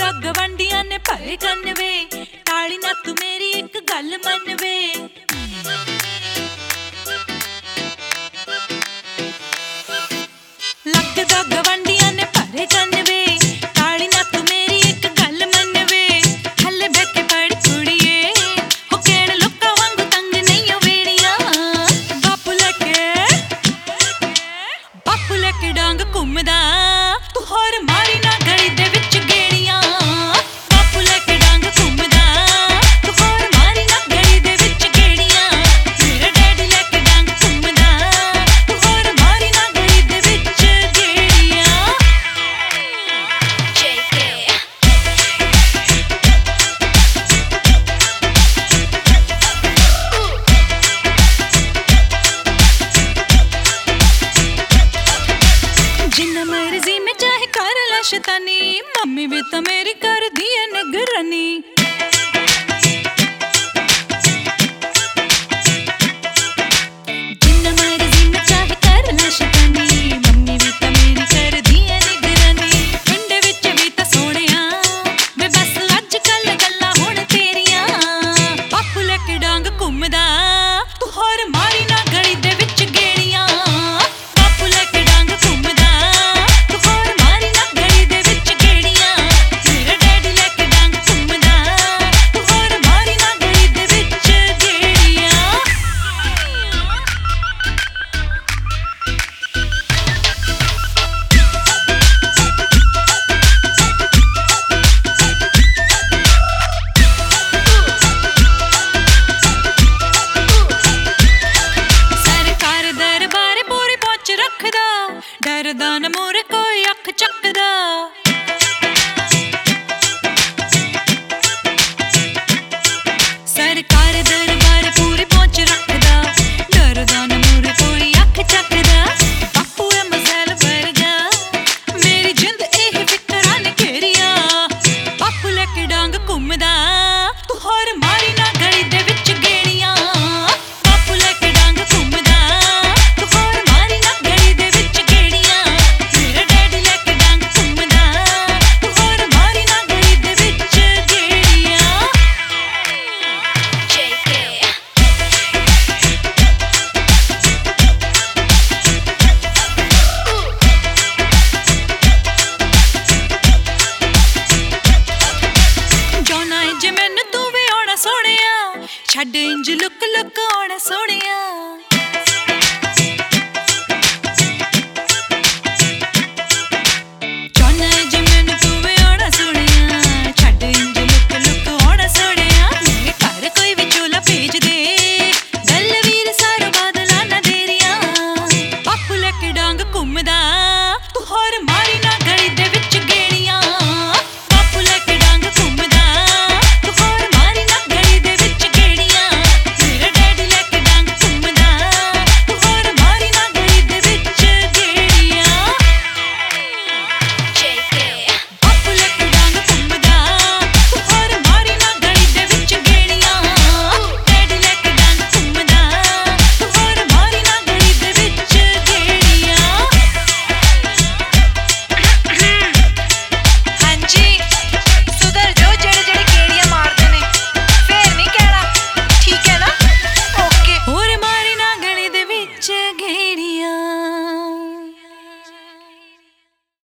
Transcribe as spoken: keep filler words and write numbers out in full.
लगदा गवांडियां ने भरे कन्न वे, टाली ना तू मेरी एक गल मन वे। लगदा गवांडियां ने भरे कन्न वे, टाली ना तू मेरी एक गल मन वे। हले बैठे पड़ कुड़िए हो कहण लोकां वांगू तंग नहीं ओ वेड़िया। बापू लेके बापू लेके डांग घुमदा तू होर मारी ना गली दे विच गेड़ियां। बापू लेके डांग घुमदा तू होर मारी ना गली दे विच गेड़ियां। मेरा डैडी लेके डांग घुमदा तू होर मारी ना गली दे विच गेड़ियां। जिन्ना मर्जी में चाहे कर ला शैतानी, मम्मी भी तो मेरी कर दी है निगरानी। जिन्ना मर्जी में चाहे कर ला शैतानी, मम्मी भी तो मेरी कर दी है निगरानी। पिंड विच भी तो सोहणिया वे बस अज कल गल्लां हुण तेरियां। बापू लेके डांग घुमदा तू होर मारी ना गली दे विच गेड़ियां। बापू लेके डांग घुमदा तू होर मारी ना गली दे विच गेड़ियां। मेरा डैडी लेके डांग घुमदा तू होर मारी ना गली दे विच गेड़ियां। सरकार दरबार पूरी पहुंच रखदा, डरदा न मोरे कोई अख चकदा। सरकार दरबार पूरी पहुंच रखदा, डरदा न मोरे कोई अख चकदा। बापू है मज़ैल वर्गा मेरी जिंद एह फिकरां ने घेरिया। बापू लेके डांग घुमदा तू होर मारी ना गली दे विच गेड़ियां। बापू लेके डांग घुमदा तू होर मारी ना गली दे विच गेड़ियां। मेरा डैडी लेके डांग घुमदा तू होर मारी ना गली दे विच गेड़ियां। जाना इंज मैनू तू वी आउणा सोहणिया, छड्ड इंज लुक लुक आउणा सोहणिया। जाना इंज मैनू तू वी आउणा सोहणिया, छड्ड इंज लुक लुक आउणा सोहणिया। मेरे घर कोई विचोला भेज दे, गल वीर सारा बादलां ना देरियां। बापू लेके डांग घुमदा तू होर मारी ना गली दे विच गेड़ियां। बापू लेके डांग घुमदा तू होर मारी ना गली दे विच गेड़ियां। मेरा डैडी लेके डांग घुमदा तू होर मारी ना गली दे विच गेड़ियां। बापू लेके डांग घुमदा तू होर मारी ना गली दे विच गेड़ियां। डैडी लेके डांग घुमदा तू होर मारी ना गली दे विच गेड़ियां। ਹਾਂਜੀ ਸੁਧਰ ਜੋ ਜਿਹੜੇ ਜਿਹੜੇ ਗੇੜੀਆਂ ਮਾਰਦੇ ਨੇ, ਫੇਰ ਨਹੀਂ ਕਹਿਣਾ, ਠੀਕ ਹੈ ਨਾ? ਓਕੇ। होर मारी ना गली दे विच गेड़ियां।